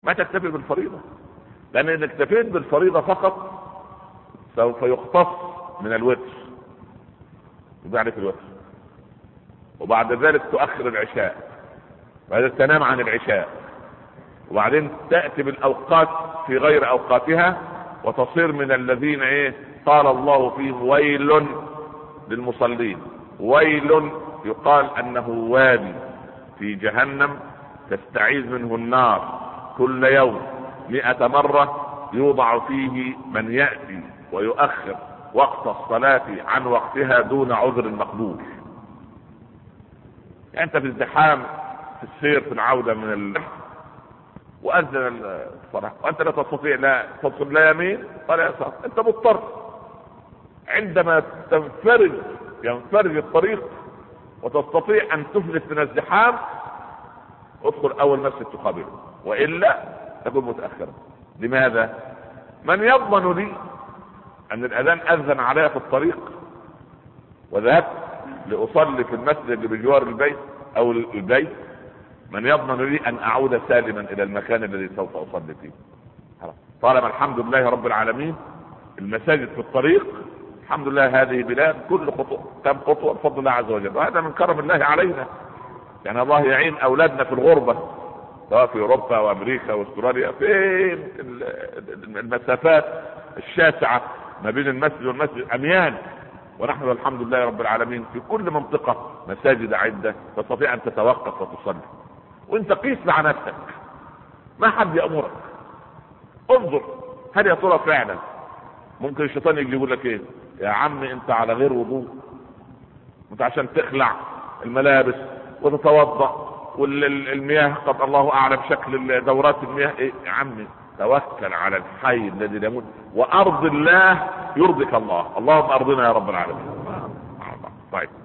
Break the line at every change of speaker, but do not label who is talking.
ما تكتفي بالفريضة، لأن إن اكتفيت بالفريضة فقط سوف يختص من الوتر، يبعد الوتر، وبعد ذلك تؤخر العشاء، بعد تنام عن العشاء، وبعدين تأتي بالأوقات في غير أوقاتها، وتصير من الذين قال الله فيهم ويل للمصلين. ويل يقال أنه وادي في جهنم تستعيذ منه النار كل يوم 100 مرة، يوضع فيه من يأتي ويؤخر وقت الصلاة عن وقتها دون عذر مقبول. يعني أنت في ازدحام في السير في العودة من وأذن الصلاة وأنت لا تستطيع لا تصل لا يمين ولا يسار، أنت مضطر. عندما ينفرج الطريق وتستطيع أن تفلت من الزحام، ادخل أول مسجد تقابله، وإلا تكون متأخرا. لماذا؟ من يضمن لي أن الأذان أذن علي في الطريق وذهبت لأصلي في المسجد اللي بجوار البيت أو البيت، من يضمن لي أن أعود سالما إلى المكان الذي سوف أصلي فيه؟ طالما الحمد لله رب العالمين المساجد في الطريق، الحمد لله هذه بلاد كل خطوة كم خطوة بفضل الله عز وجل، وهذا من كرم الله علينا. يعني الله يعين أولادنا في الغربة سواء في أوروبا وأمريكا وأستراليا، فين المسافات الشاسعة ما بين المسجد والمسجد أميال، ونحن الحمد لله رب العالمين في كل منطقة مساجد عدة تستطيع أن تتوقف وتصلي. وانت قيس مع نفسك، ما حد يأمرك، انظر هل يا ترى فعلا ممكن الشيطان يجي يقول لك يا عم انت على غير وضوء، انت عشان تخلع الملابس وتتوضأ والمياه قد الله اعلم شكل دورات المياه يا عمي توكل على الحي الذي لا يموت، وارض الله يرضيك الله. اللهم ارضنا يا رب العالمين. طيب